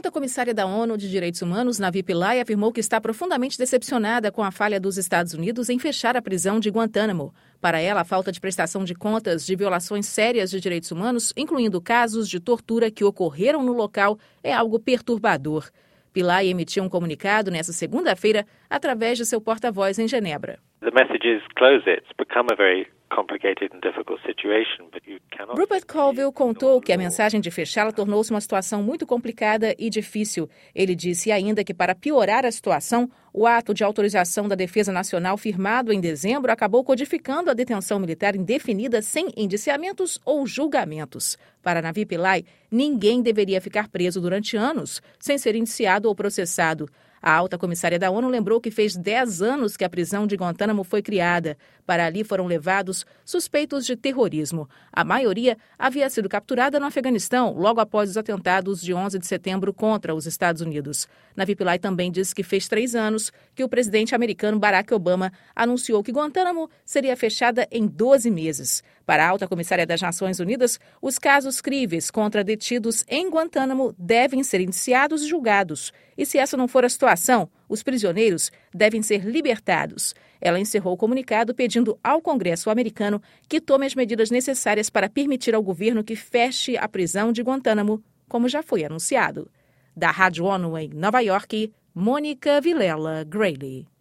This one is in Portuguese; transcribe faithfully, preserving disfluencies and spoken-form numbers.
alta comissária da ONU de Direitos Humanos, Navi Pillay, afirmou que está profundamente decepcionada com a falha dos Estados Unidos em fechar a prisão de Guantánamo. Para ela, a falta de prestação de contas de violações sérias de direitos humanos, incluindo casos de tortura que ocorreram no local, é algo perturbador. Pillay emitiu um comunicado nesta segunda-feira através de seu porta-voz em Genebra. The message is close it. It's become a very complicated and difficult situation, but you cannot... Rupert Colville contou que a mensagem de fechá-la tornou-se uma situação muito complicada e difícil. Ele disse ainda que, para piorar a situação, o ato de autorização da Defesa Nacional firmado em dezembro acabou codificando a detenção militar indefinida sem indiciamentos ou julgamentos. Para Navi Pillay, ninguém deveria ficar preso durante anos sem ser indiciado ou processado. A alta comissária da ONU lembrou que fez dez anos que a prisão de Guantánamo foi criada. Para ali foram levados suspeitos de terrorismo. A maioria havia sido capturada no Afeganistão logo após os atentados de onze de setembro contra os Estados Unidos. Navi Pillay também disse que fez três anos que o presidente americano Barack Obama anunciou que Guantánamo seria fechada em doze meses. Para a alta comissária das Nações Unidas, os casos críveis contra detidos em Guantánamo devem ser indiciados e julgados. E se essa não for a situação, os prisioneiros devem ser libertados. Ela encerrou o comunicado pedindo ao Congresso americano que tome as medidas necessárias para permitir ao governo que feche a prisão de Guantánamo, como já foi anunciado. Da Rádio ONU em Nova York, Mônica Vilela Grayley.